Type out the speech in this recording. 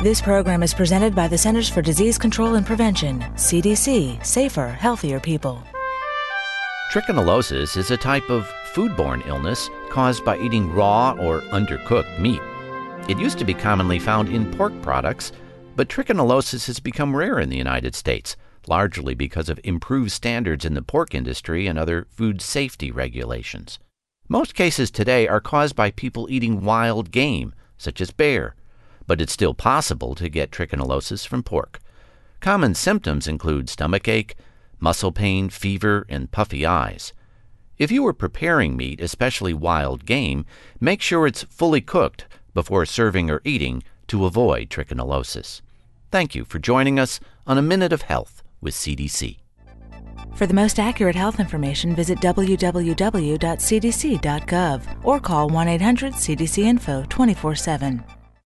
This program is presented by the Centers for Disease Control and Prevention, CDC, safer, healthier people. Trichinosis is a type of foodborne illness caused by eating raw or undercooked meat. It used to be commonly found in pork products, but trichinosis has become rare in the United States, largely because of improved standards in the pork industry and other food safety regulations. Most cases today are caused by people eating wild game, such as bear, but it's still possible to get trichinosis from pork. Common symptoms include stomachache, muscle pain, fever, and puffy eyes. If you are preparing meat, especially wild game, make sure it's fully cooked before serving or eating to avoid trichinosis. Thank you for joining us on A Minute of Health with CDC. For the most accurate health information, visit www.cdc.gov or call 1-800-CDC-INFO 24/7.